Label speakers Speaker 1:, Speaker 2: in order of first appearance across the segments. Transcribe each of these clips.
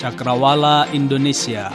Speaker 1: Cakrawala Indonesia.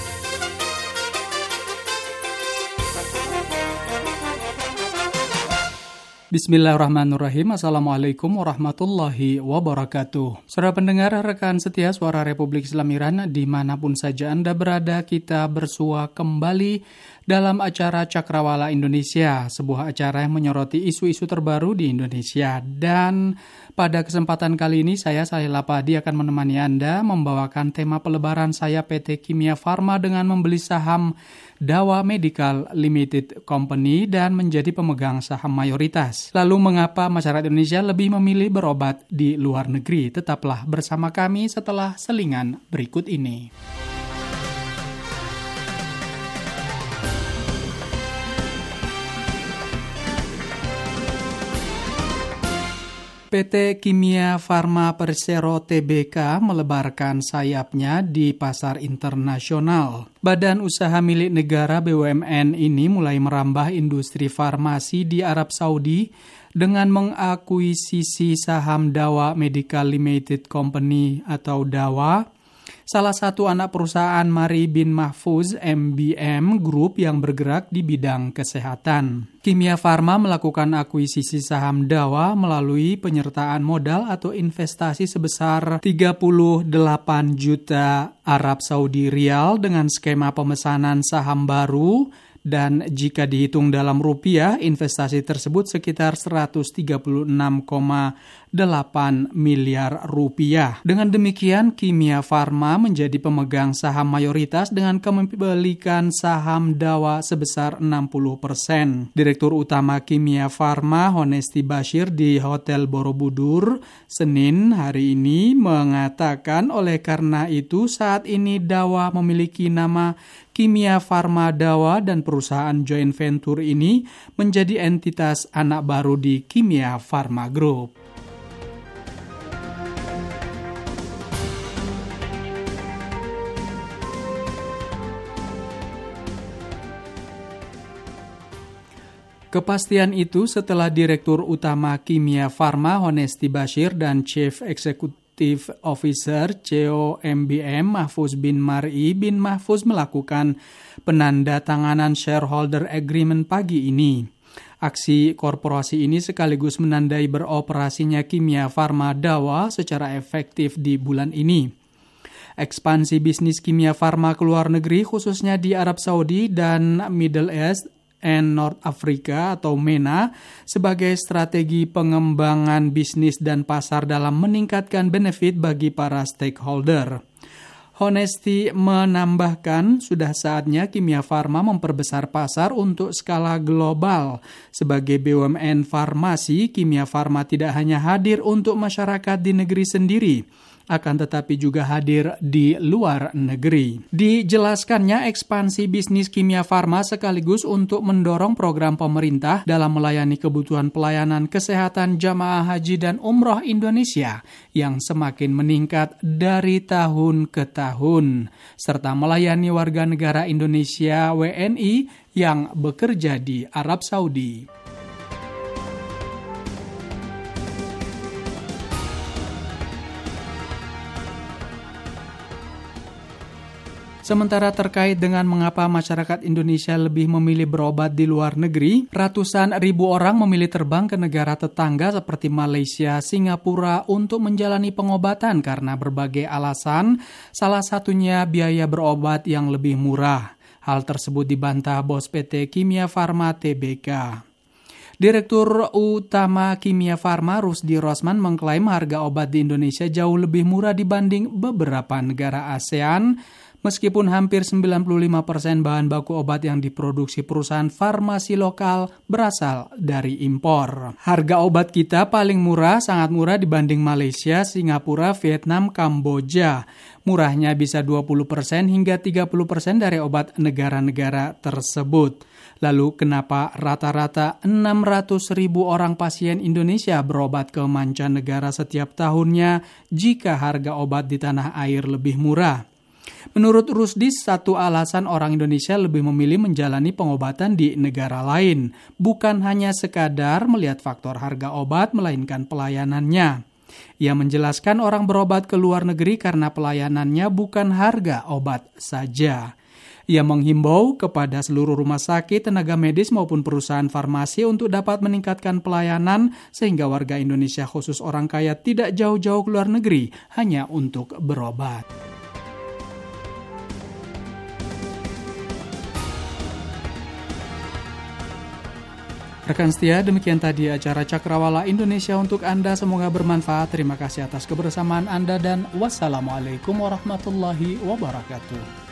Speaker 1: Bismillahirrahmanirrahim. Assalamualaikum warahmatullahi wabarakatuh. Saudara pendengar, rekan setia Suara Republik Islam Iran, dimanapun saja Anda berada, kita bersua kembali dalam acara Cakrawala Indonesia, sebuah acara yang menyoroti isu-isu terbaru di Indonesia. Dan pada kesempatan kali ini saya Salih Lapadi akan menemani Anda membawakan tema pelebaran saya PT Kimia Farma dengan membeli saham Dawa Medical Limited Company dan menjadi pemegang saham mayoritas. Lalu mengapa masyarakat Indonesia lebih memilih berobat di luar negeri? Tetaplah bersama kami setelah selingan berikut ini. PT Kimia Farma Persero Tbk melebarkan sayapnya di pasar internasional. Badan usaha milik negara BUMN ini mulai merambah industri farmasi di Arab Saudi dengan mengakuisisi saham Dawa Medical Limited Company atau Dawa, salah satu anak perusahaan Mari bin Mahfuz MBM Group yang bergerak di bidang kesehatan. Kimia Farma melakukan akuisisi saham Dawa melalui penyertaan modal atau investasi sebesar 38 juta Arab Saudi Rial dengan skema pemesanan saham baru, dan jika dihitung dalam rupiah, investasi tersebut sekitar 136,8 miliar rupiah. Dengan demikian, Kimia Farma menjadi pemegang saham mayoritas dengan kepemilikan saham Dawa sebesar 60%. Direktur Utama Kimia Farma, Honesti Bashir, di Hotel Borobudur, Senin hari ini mengatakan oleh karena itu saat ini Dawa memiliki nama Kimia Farma Dawa dan perusahaan joint venture ini menjadi entitas anak baru di Kimia Farma Group. Kepastian itu setelah Direktur Utama Kimia Farma Honesti Bashir dan Chief Executive Officer CEO MBM Mahfuz bin Mar'i bin Mahfuz melakukan penandatanganan shareholder agreement pagi ini. Aksi korporasi ini sekaligus menandai beroperasinya Kimia Farma Dawa secara efektif di bulan ini. Ekspansi bisnis Kimia Farma ke luar negeri khususnya di Arab Saudi dan Middle East and North Africa atau MENA sebagai strategi pengembangan bisnis dan pasar dalam meningkatkan benefit bagi para stakeholder. Honesti menambahkan sudah saatnya Kimia Farma memperbesar pasar untuk skala global. Sebagai BUMN farmasi, Kimia Farma tidak hanya hadir untuk masyarakat di negeri sendiri, akan tetapi juga hadir di luar negeri. Dijelaskannya ekspansi bisnis Kimia Farma sekaligus untuk mendorong program pemerintah dalam melayani kebutuhan pelayanan kesehatan jamaah haji dan umroh Indonesia yang semakin meningkat dari tahun ke tahun, serta melayani warga negara Indonesia WNI yang bekerja di Arab Saudi. Sementara terkait dengan mengapa masyarakat Indonesia lebih memilih berobat di luar negeri, ratusan ribu orang memilih terbang ke negara tetangga seperti Malaysia, Singapura untuk menjalani pengobatan karena berbagai alasan, salah satunya biaya berobat yang lebih murah. Hal tersebut dibantah bos PT Kimia Farma Tbk. Direktur Utama Kimia Farma Rusdi Rosman mengklaim harga obat di Indonesia jauh lebih murah dibanding beberapa negara ASEAN, meskipun hampir 95% bahan baku obat yang diproduksi perusahaan farmasi lokal berasal dari impor. Harga obat kita paling murah, sangat murah dibanding Malaysia, Singapura, Vietnam, Kamboja. Murahnya bisa 20% hingga 30% dari obat negara-negara tersebut. Lalu kenapa rata-rata 600.000 orang pasien Indonesia berobat ke mancanegara setiap tahunnya jika harga obat di tanah air lebih murah? Menurut Rusdi, satu alasan orang Indonesia lebih memilih menjalani pengobatan di negara lain, bukan hanya sekadar melihat faktor harga obat, melainkan pelayanannya. Ia menjelaskan orang berobat ke luar negeri karena pelayanannya bukan harga obat saja. Ia menghimbau kepada seluruh rumah sakit, tenaga medis maupun perusahaan farmasi untuk dapat meningkatkan pelayanan sehingga warga Indonesia khusus orang kaya tidak jauh-jauh ke luar negeri hanya untuk berobat. Rekan setia, demikian tadi acara Cakrawala Indonesia untuk Anda. Semoga bermanfaat. Terima kasih atas kebersamaan Anda dan wassalamualaikum warahmatullahi wabarakatuh.